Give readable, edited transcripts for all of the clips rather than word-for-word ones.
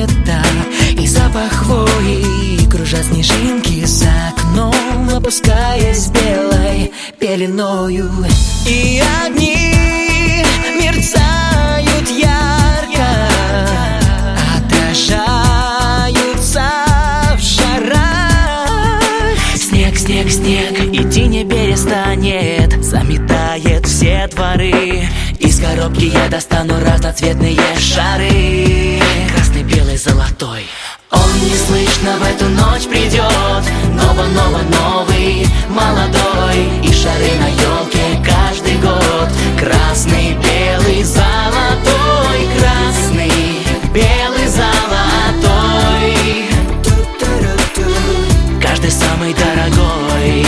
лета, и запах хвои, и кружат снежинки за окном, опускаясь белой пеленою. И огни мерцают ярко, отражаются в шарах. Снег, снег, снег, идти не перестанет, заметает все дворы. Из коробки я достану разноцветные шары, красный, белый, золотой. Он неслышно в эту ночь придет, новый, молодой. И шары на елке каждый год, красный, белый, золотой. Красный, белый, золотой, каждый самый дорогой.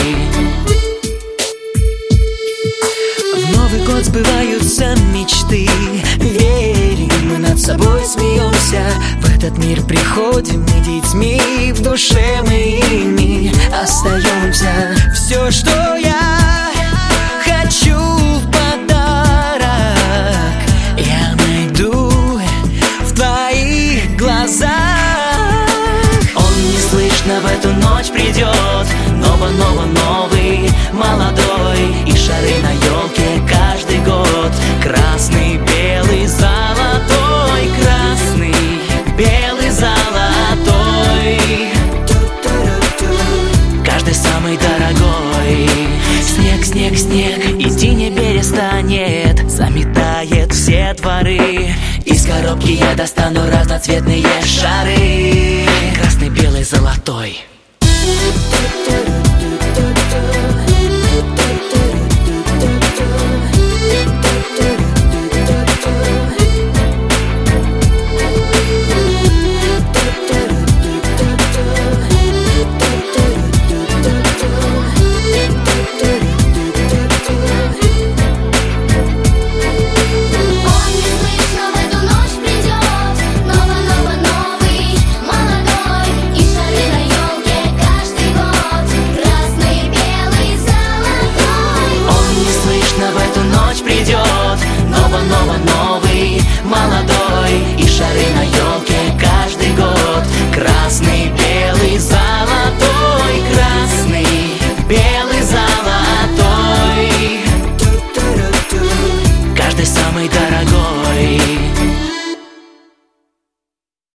В Новый год сбываются мечты, верим, мы над собой смеемся. В этот мир приходим мы детьми, в душе мы ими остаемся. Все, что я хочу в подарок, я найду в твоих глазах. Он неслышно в эту ночь придет, новый, молодой. И шары на елке каждый год, красный, белый, золотой. Красный, белый, золотой, каждый самый дорогой. Снег, снег, снег, идти не перестанет, заметает все дворы. Из коробки я достану разноцветные шары, красный, белый, золотой.